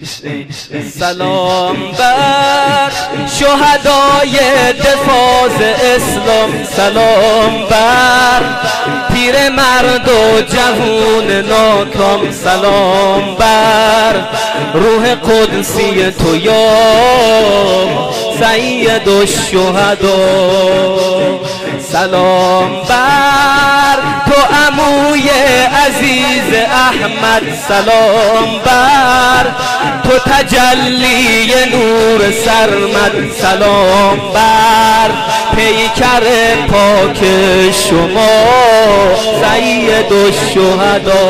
سلام بر شهدای دفاع اسلام، سلام بر پیر مرد و جوون ناکام، سلام بر روح قدسی تو یا سید الشهدا، سلام بر تو عموی عزیز احمد، سلام بر تو تجلی نور سرمد، سلام بر پیکر پاک شما سید الشهدا،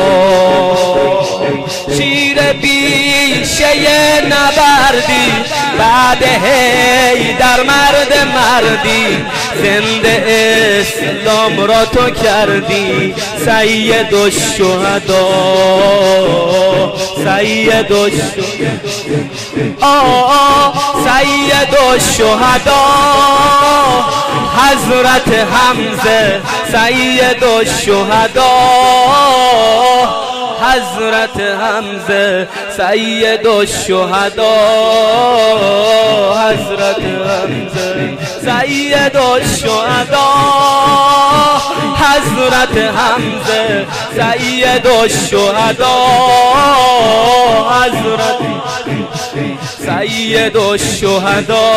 شیر بیشه نبردی بعد هی در مرد مردی، زنده اسلام را تو کردی سید الشهدا، سید الشهدا حضرت حمزه، سید الشهدا حضرت حمزه، سید الشهدا حضرت حمزه، سید الشهدا حضرت حمزه، سید الشهدا حضرت سید الشهدا،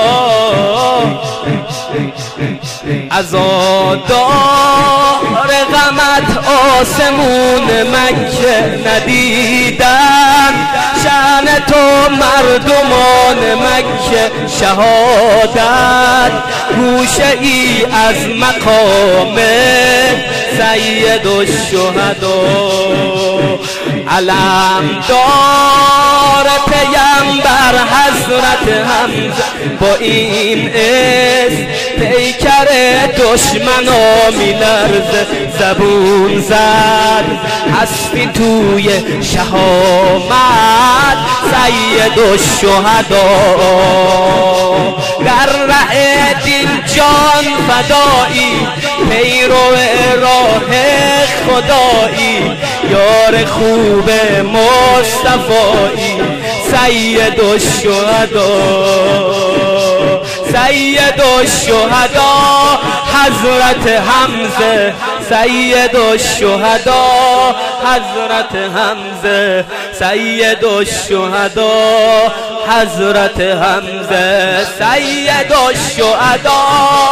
عزادار غمت آسمون مکه ندیدن، شأن تو مردمان مکه شهادت، گوشه ای از مقام سید الشهدا، علمدار پیمبر حضرت حمزه، با این اسم پیکر دشمنا میلرزه، زبون زد هستی توی شهامت سید الشهدا، در ره دین جان فدایی، پیرو راه خدایی، یار خوب مصطفایی سید الشهدا، سید الشهدا حضرت حمزه، سید الشهدا حضرت حمزه، سید الشهدا حضرت حمزه، سید الشهدا.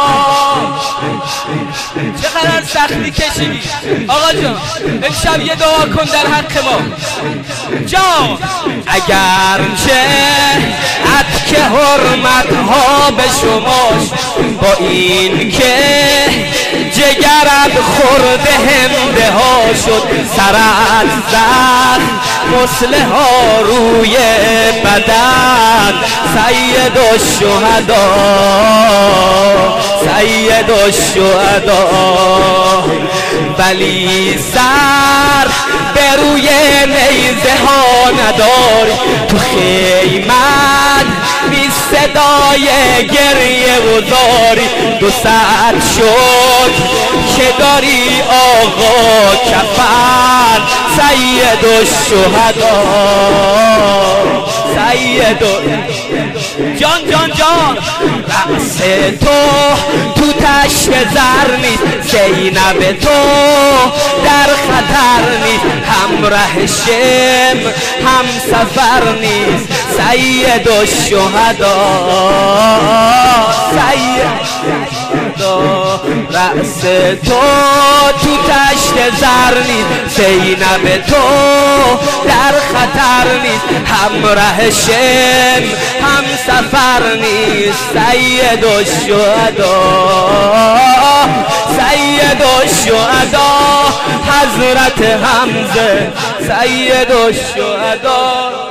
چقدر سختی کشیدی آقا جان، امشب یه دعا کن در حق ما جان. اگرچه عطک حرمت ها به شماش، با این که جگرت خورده هنده ها شد، سرت زد مسله ها روی بدن سید الشهدا، سید الشهدا، ولی سر به روی نیزه ها نداری، تو خیمت بی صدای گریه و زاری، 200 شد که داری آقا کفن سید الشهدا، سید جان جان جان، رأس تو تشت زر نیست، زینب تو در خطر نیست، همراه شم هم سفر نیست سید الشهدا، سید رأس تو تشت زر نیست، زینب تو در خطر نیست، همراه شم هم سفر نیست سید الشهدا، سید الشهدا حضرت حمزه، سید الشهدا.